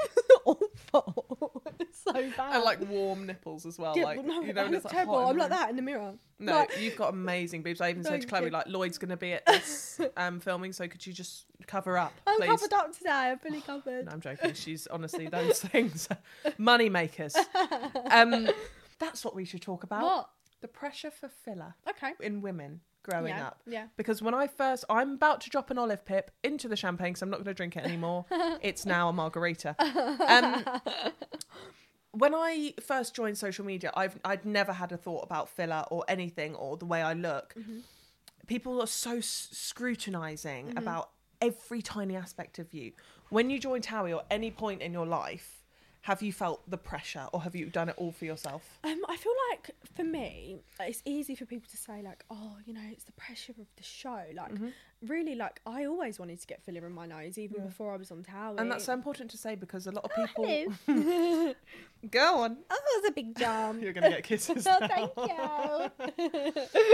awful. It's so bad. And like warm nipples as well. Yeah, like, but no, you know, I when look it's like terrible. hot in I'm the like room. that in the mirror. No, Like, you've got amazing boobs. I even said to Thank Chloe, you. like, Lloyd's going to be at this um, filming, so could you just cover up, I'm please? covered up today. I'm fully covered. No, I'm joking. She's honestly, those things are money makers. Um, that's what we should talk about. What? The pressure for filler Okay. in women growing Yeah, up. yeah. Because when I first, I'm about to drop an olive pip into the champagne because I'm not going to drink it anymore. It's now a margarita. Um, when I first joined social media, I've I'd never had a thought about filler or anything or the way I look. Mm-hmm. People are so s- scrutinising Mm-hmm. about every tiny aspect of you. When you joined Towie or any point in your life, have you felt the pressure or have you done it all for yourself? Um, I feel like for me, it's easy for people to say like, oh, you know, it's the pressure of the show. Like, really, like I always wanted to get filler in my nose even Yeah. before I was on Towie. And that's so important to say because a lot of people... Hello. Go on. Oh, that was a big jump. You're going to get kisses Oh, now. thank you.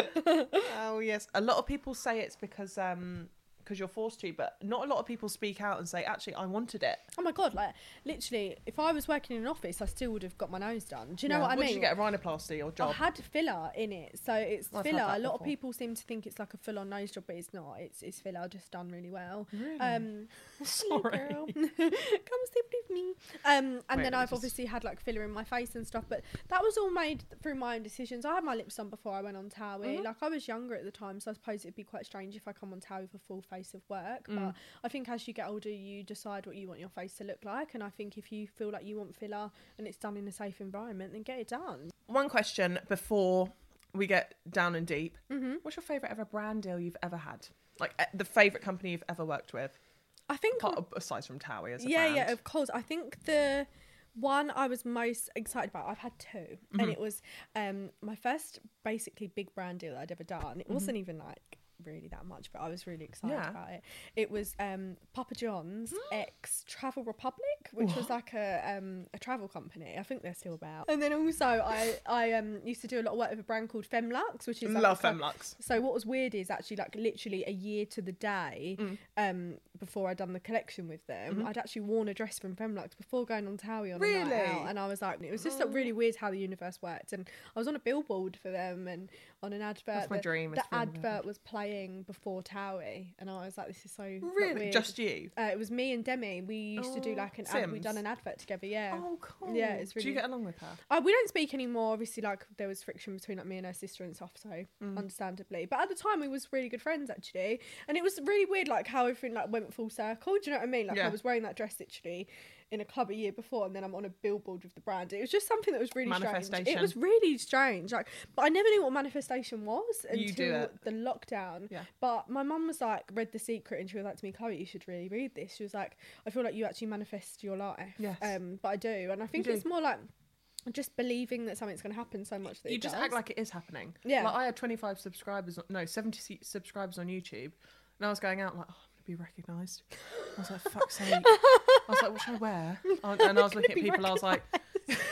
Oh, yes. A lot of people say it's because... um. Because you're forced to, but not a lot of people speak out and say, actually, I wanted it. Oh my god! Like literally, if I was working in an office, I still would have got my nose done. Do you know Yeah. what I mean? Did you get a rhinoplasty or I job? had filler in it, so it's I've had filler. that A lot of before. people seem to think it's like a full-on nose job, but it's not. It's it's filler, just done really well. Really? Um, hello, Sorry. girl. Come sit with me. Um, and Wait, then let me I've just- obviously had like filler in my face and stuff, but that was all made through my own decisions. I had my lips done before I went on Towie. Mhm. Like I was younger at the time, so I suppose it'd be quite strange if I come on Towie with a full face of work. Mm. But I think as you get older, you decide what you want your face to look like, and I think if you feel like you want filler and it's done in a safe environment, then get it done. One question before we get down and deep. Mm-hmm. What's your favourite ever brand deal you've ever had? Like uh, the favourite company you've ever worked with? I think Apart, aside from Towie as a yeah, brand. yeah, of course. I think the one I was most excited about, I've had two, Mm-hmm. and it was um my first basically big brand deal that I'd ever done. It Mm-hmm. wasn't even like really that much, but I was really excited Yeah. about it. It was um Papa John's ex Travel Republic, which was like a um a travel company. I think they're still about. And then also I I um used to do a lot of work with a brand called Femlux, which is like Love a club- Femlux. So what was weird is actually like literally a year to the day Mm. um before I'd done the collection with them, Mhm. I'd actually worn a dress from Femlux before going on Towie on a Really? night out, and I was like, it was just like, really weird how the universe worked. And I was on a billboard for them and on an advert. That's my the, dream, is The to be on an advert was playing before Towie, and I was like, this is so like, Really? weird. Just you? Uh, it was me and Demi. We used to do Oh, like an ad, we Sims? done an advert together. Yeah. Oh, cool. Yeah, it's Do you really- get along with her? Uh, we don't speak anymore. Obviously, like there was friction between like me and her sister and stuff, so Mm. understandably. But at the time, we was really good friends actually, and it was really weird, like how everything like went full circle. Do you know what I mean? Like Yeah. I was wearing that dress literally in a club a year before, and then I'm on a billboard with the brand. It was just something that was really strange. Manifestation. It was really strange. Like, but I never knew what manifestation was You do until it. the lockdown. Yeah. But my mum was like, read The Secret, and she was like to me, Chloe, you should really read this. She was like, I feel like you actually manifest your life. Yes. Um, but I do, and I think do. it's more like just believing that something's going to happen so much that You it just does. act like it is happening. Yeah. Like I had twenty-five subscribers, no, seventy subscribers on YouTube, and I was going out like, oh, I'm going to be recognised. I was like, fuck's sake. I was like, what should I wear? I- And I was looking at be people, I was like,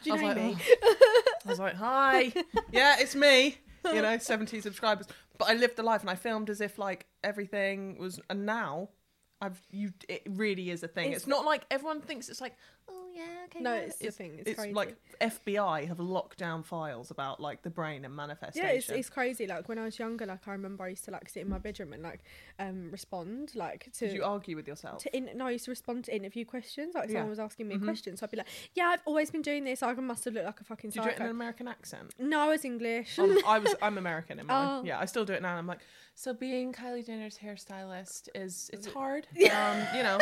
Do you I know was me? like, oh. I was like, hi, yeah, it's me. You know, seventy subscribers. But I lived the life and I filmed as if like everything was. And now, I've you. It really is a thing. It's, It's- it's not like everyone thinks it's like, oh yeah, okay. No, yeah. it's the thing, it's It's crazy. like F B I have locked down files about like the brain and manifestation. Yeah, it's, it's crazy. Like when I was younger, like I remember I used to like sit in my bedroom and like um respond like to. Did you argue with yourself? To in, no, I used to respond to interview questions. Like Yeah. someone was asking me Mhm. a question, so I'd be like, "Yeah, I've always been doing this. I must have looked like a fucking Did you do it in psycho." an American accent? No, I was English. um, I was. I'm American in mine. Oh. Yeah, I still do it now. I'm like, so being Kylie Jenner's hairstylist is it's hard. Yeah. Um, you know.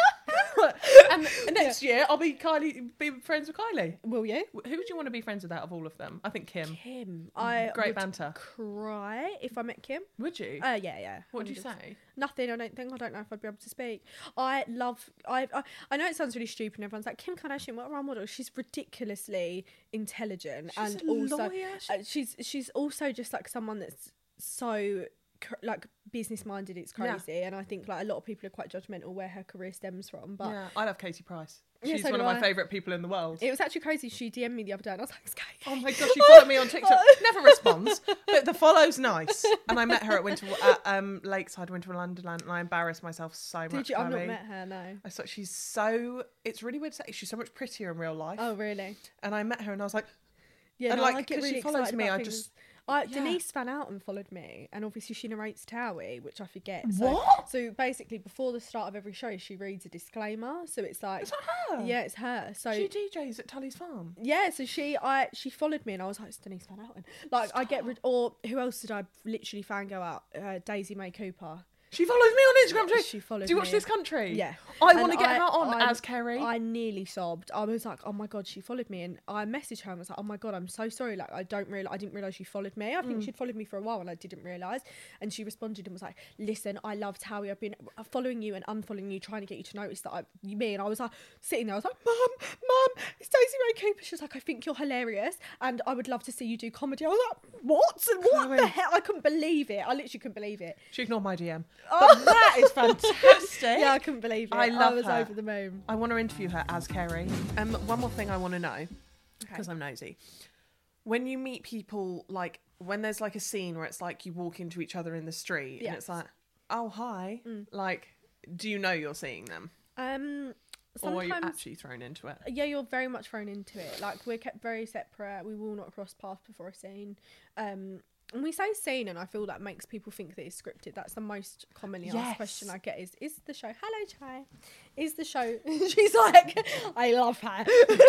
and next year I'll be Kylie. Be friends with Kylie. Will you? Who would you want to be friends with out of all of them? I think Kim. Kim. I Great would banter. cry if I met Kim. Would you? Uh, yeah, yeah. what would you one hundred say? Nothing. I don't think. I don't know if I'd be able to speak. I love. I. I, I know it sounds really stupid. And everyone's like Kim Kardashian. What a role model. She's ridiculously intelligent She's and a also lawyer. She- uh, she's she's also just like someone that's so cr- like business minded. It's Yeah. crazy, and I think like a lot of people are quite judgmental where her career stems from. But yeah, I love Katie Price. Yeah, She's so one do of my I. favourite people in the world. it was actually crazy. She D M'd me the other day, and I was like, "It's okay." Oh my gosh, she followed me on TikTok. Never responds, but the follow's nice. And I met her at Winter at um, Lakeside Winter Wonderland, and I embarrassed myself so much. Did you? I've not Chloe. met her. No. I thought she's so. It's really weird to say. She's so much prettier in real life. Oh really? And I met her, and I was like, Yeah, And, no, like, I get 'cause she really follows excited me, about I things. just- I, yeah. Denise Van Outen followed me, and obviously she narrates Towie, which I forget. So, What? So basically, before the start of every show, she reads a disclaimer. So it's like, is that her? yeah, it's her. So She D Js at Tully's Farm. yeah, so she, I, she followed me, and I was like, it's Denise Van Outen. Like I get rid, or who else did I literally fangirl out? Uh, Daisy May Cooper. She follows me on Instagram too. She followed Do you watch me. This Country? Yeah. I And want to get I- her on I- as Kerry. I nearly sobbed. I was like, oh my god, she followed me, and I messaged her and was like, oh my god, I'm so sorry. Like, I don't realize, I didn't realize she followed me. I think Mm. she'd followed me for a while, and I didn't realize. And she responded and was like, listen, I love Towie. I've been following you and unfollowing you, trying to get you to notice that I, you me. And I was like, sitting there, I was like, mum, mum, it's Daisy Ray Cooper. She was like, I think you're hilarious, and I would love to see you do comedy. I was like, what? And what Chloe. the hell? I couldn't believe it. I literally couldn't believe it. She ignored my D M. Oh. But that is fantastic. Yeah, I couldn't believe it. I love was her. over the moon. I want to interview her as Kerry. Um, one more thing I want to know, because I'm nosy. When you meet people, like, when there's like a scene where it's like you walk into each other in the street and Yes. it's like, oh, hi. Mm. Like, do you know you're seeing them? Um, Or are you sometimes actually thrown into it? yeah, you're very much thrown into it. Like we're kept very separate. We will not cross paths before a scene. Um, and we say scene, and I feel that makes people think that it's scripted. That's the most commonly Yes. asked question I get: is is the show? Hello, Chai. Is the show? She's like, I love her.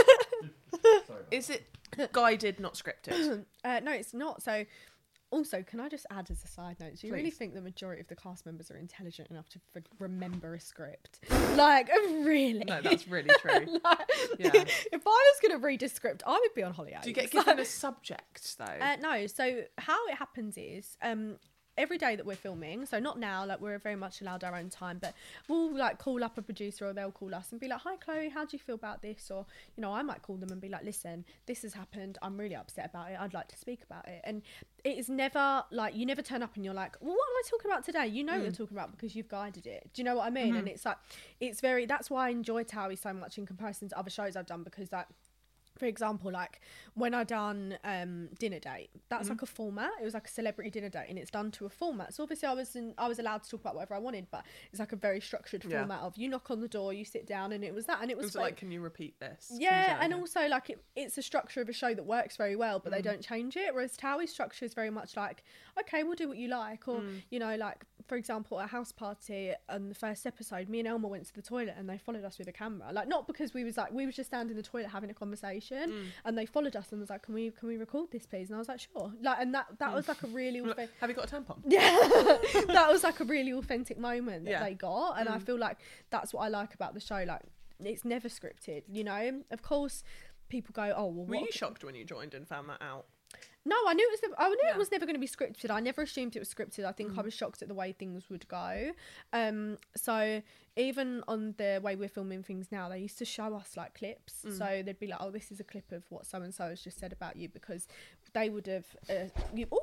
Is it guided, not scripted? uh, no, it's not. So. Also, can I just add as a side note, do you really Please. think the majority of the cast members are intelligent enough to f- remember a script? Like, really? No, that's really true. Like, Yeah. If I was going to read a script, I would be on Hollyoaks. Do you get given a subject, though? Uh, no, so how it happens is um, every day that we're filming, so not now, like we're very much allowed our own time, but we'll like call up a producer or they'll call us and be like, hi Chloe, how do you feel about this? Or, you know, I might call them and be like, listen, this has happened. I'm really upset about it. I'd like to speak about it. And it is never like, you never turn up and you're like, well, what am I talking about today? You know what you're talking about because you've guided it. Do you know what I mean? And it's like, it's very, that's why I enjoy Towie so much in comparison to other shows I've done, because like, for example, like when I done um, Dinner Date, that's like a format. It was like a celebrity dinner date, and it's done to a format. So obviously, I was in, I was allowed to talk about whatever I wanted, but it's like a very structured Yeah. format of you knock on the door, you sit down, and it was that, and it was, was it like, like, can you repeat this? Can you say yeah, that and again? also like it, it's a structure of a show that works very well, but they don't change it. Whereas Towie's structure is very much like, okay, we'll do what you like, or you know, like for example, at a house party on the first episode, me and Elma went to the toilet and they followed us with a camera, like not because we was like we was just standing in the toilet having a conversation, and they followed us and was like, can we can we record this please? And I was like, sure, like, and that that was like a really Look, authentic, have you got a tampon? yeah, that was like a really authentic moment that Yeah. they got, and I feel like that's what I like about the show. Like it's never scripted, you know. Of course, people go, oh well, Were what you shocked when you joined and found that out? no, I knew it was. I knew Yeah. it was never going to be scripted. I never assumed it was scripted. I think I was shocked at the way things would go. Um, so even on the way we're filming things now, they used to show us like clips. So they'd be like, "Oh, this is a clip of what so and so has just said about you," because they would have. Uh, you, oh,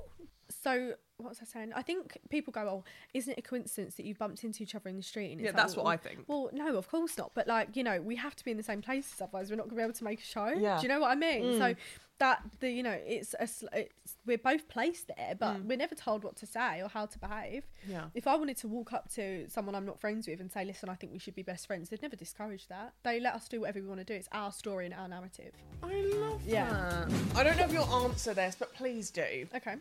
so what was I saying? I think people go, oh, isn't it a coincidence that you've bumped into each other in the street? And it's Yeah, like, that's well, what I think. Well, no, of course not. But like, you know, we have to be in the same places, otherwise we're not going to be able to make a show. Yeah. Do you know what I mean? Mm. So that the you know, it's, a, sl- it's we're both placed there, but Mm. we're never told what to say or how to behave. Yeah. If I wanted to walk up to someone I'm not friends with and say, listen, I think we should be best friends, they'd never discourage that. They let us do whatever we want to do. It's our story and our narrative. I love Yeah. that. I don't know if you'll answer this, but please do. Okay.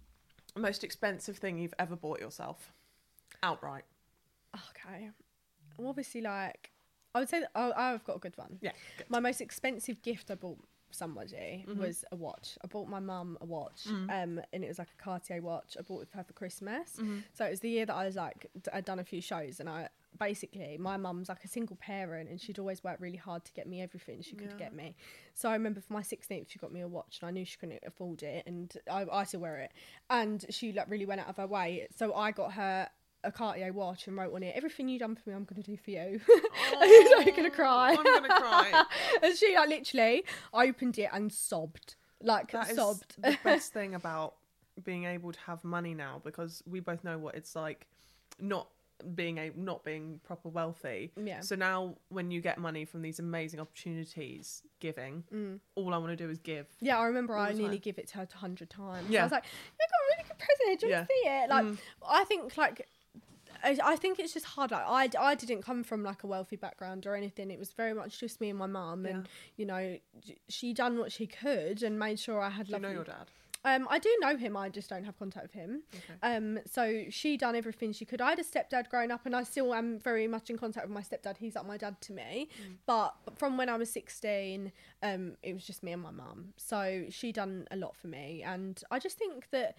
Most expensive thing you've ever bought yourself? Outright. Okay. I'm obviously like, I would say that oh, I've got a good one. Yeah. Good. My most expensive gift I bought somebody Mhm. was a watch. I bought my mum a watch, Mm. um, and it was like a Cartier watch. I bought it for her for Christmas. Mhm. So it was the year that I was like, d- I'd done a few shows, and I basically, my mum's like a single parent, and she'd always worked really hard to get me everything she could Yeah. get me. So I remember for my sixteenth, she got me a watch, and I knew she couldn't afford it, and I, I still wear it. And she like really went out of her way. So I got her a Cartier watch and wrote on it, everything you done for me, I'm going to do for you. Oh, I'm going to cry. I'm going to cry. And she like literally opened it and sobbed. Like That is sobbed. the best thing about being able to have money now, because we both know what it's like not being a not being proper wealthy. Yeah. So now when you get money from these amazing opportunities, giving, Mm. all I want to do is give. Yeah, I remember All I the nearly time. give it to her a hundred times. Yeah. I was like, I got a really good present. Do you Yeah. want to see it? Like, Mm. I think like, I, I think it's just hard. Like, I, I didn't come from like a wealthy background or anything. It was very much just me and my mum, and Yeah. you know, j- she done what she could and made sure I had. Do you know lovely- your dad? Um, I do know him. I just don't have contact with him. Okay. Um, so she done everything she could. I had a stepdad growing up, and I still am very much in contact with my stepdad. He's like my dad to me. Mm. But from when I was sixteen, um, it was just me and my mum. So she done a lot for me, and I just think that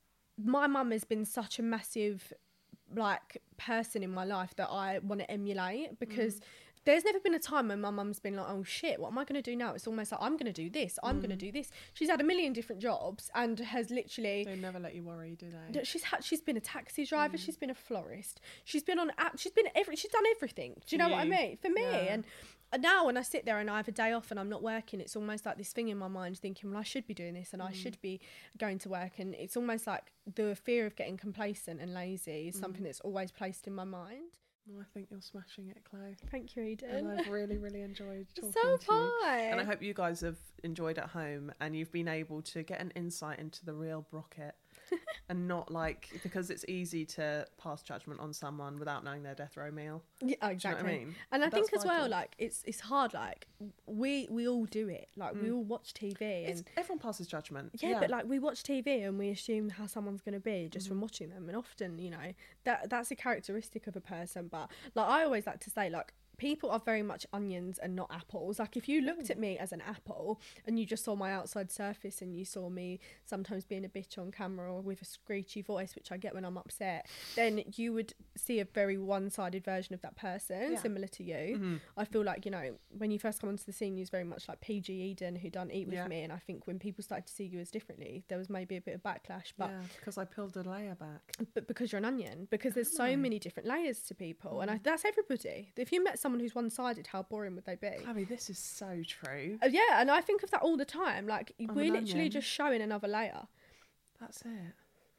my mum has been such a massive like person in my life that I want to emulate, because Mm. there's never been a time when my mum's been like, oh shit, what am I going to do now? It's almost like, I'm going to do this, I'm going to Mm. do this. She's had a million different jobs and has literally They never let you worry, do they? that she's had she's been a taxi driver, Mm. she's been a florist, she's been on app, she's been every she's done everything. Do you know what I You. mean? For me. Yeah. And now when I sit there and I have a day off and I'm not working, it's almost like this thing in my mind thinking, well, I should be doing this and I Mm. should be going to work, and it's almost like the fear of getting complacent and lazy is Mm. something that's always placed in my mind. Well, I think you're smashing it, Chloe. Thank you, And Eden. I've really, really enjoyed talking So to you. fun. And I hope you guys have enjoyed at home and you've been able to get an insight into the real Brockett and not like, because it's easy to pass judgment on someone without knowing their death row meal. Yeah, Do you know exactly. what I mean? And I That's think as well, vital. like it's it's hard. Like we we all do it. Like we Mm. all watch T V and It's, everyone passes judgment. yeah, but like we watch T V and we assume how someone's going to be just from Mhm. watching them, and often you know that that's a characteristic of a person. But like I always like to say, like people are very much onions and not apples. Like if you looked at me as an apple and you just saw my outside surface and you saw me sometimes being a bitch on camera or with a screechy voice, which I get when I'm upset, then you would see a very one-sided version of that person, Yeah. similar to you. Mhm. I feel like, you know, when you first come onto the scene, you was very much like P G Eden, who done Eat With Yeah. Me. And I think when people started to see you as differently, there was maybe a bit of backlash. But yeah, because I peeled a layer back. but because you're an onion, because there's so Oh. many different layers to people. And I, Mm. that's everybody. If you met someone who's one-sided, how boring would they be? Chloe, this is so true. Uh, yeah, and I think of that all the time. Like, I'm we're an literally onion. just showing another layer. That's it.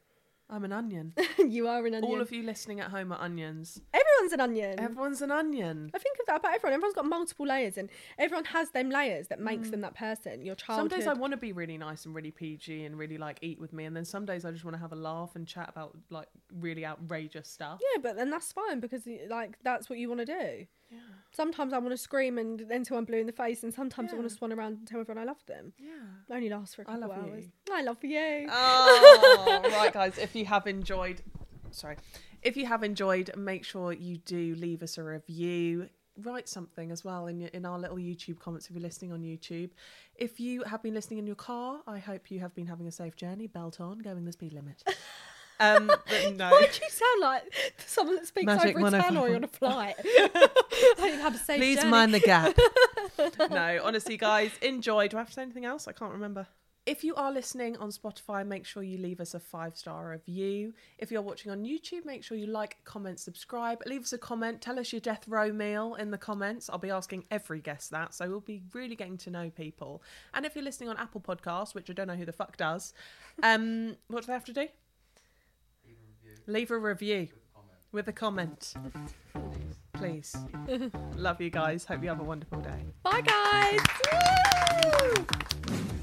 I'm an onion. You are an onion. All of you listening at home are onions. Everyone's an onion. Everyone's an onion. I think of that about everyone. Everyone's got multiple layers, and everyone has them layers that makes Mm. them that person. Your Some childhood. days I want to be really nice and really P G and really like eat with me, and then some days I just want to have a laugh and chat about like really outrageous stuff. Yeah, but then that's fine because like that's what you want to do. Yeah. Sometimes I want to scream and until I'm blue in the face, and sometimes I want Yeah. to swan around and tell everyone I love them. Yeah. It only lasts for a I couple love hours. you. I love you. Oh, right, guys. If you have enjoyed, sorry, if you have enjoyed, make sure you do leave us a review. Write something as well in your, in our little YouTube comments if you're listening on YouTube. If you have been listening in your car, I hope you have been having a safe journey. Belt on, going the speed limit. Um, but no. Why do you sound like someone that speaks Magic over a one oh five. tannoy on a flight? I didn't have a safe Please journey. mind the gap. No, honestly, guys, enjoy. Do I have to say anything else? I can't remember. If you are listening on Spotify, make sure you leave us a five-star review. If you're watching on YouTube, make sure you like, comment, subscribe. Leave us a comment. Tell us your death row meal in the comments. I'll be asking every guest that, so we'll be really getting to know people. And if you're listening on Apple Podcasts, which I don't know who the fuck does, um, what do they have to do? Leave a review with a comment. Please. Love you guys. Hope you have a wonderful day. Bye, guys. Woo!